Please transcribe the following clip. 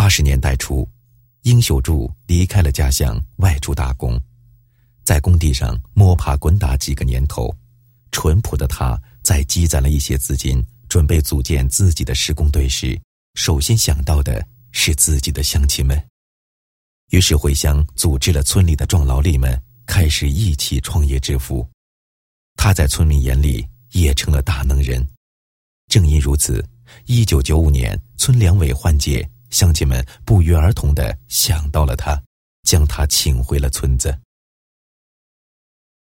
80年代初，殷秀柱离开了家乡，外出打工。在工地上摸爬滚打几个年头，淳朴的他在积攒了一些资金，准备组建自己的施工队时，首先想到的是自己的乡亲们。于是回乡组织了村里的壮劳力们，开始一起创业致富。他在村民眼里也成了大能人。正因如此，1995年村两委换届，乡亲们不约而同地想到了他，将他请回了村子。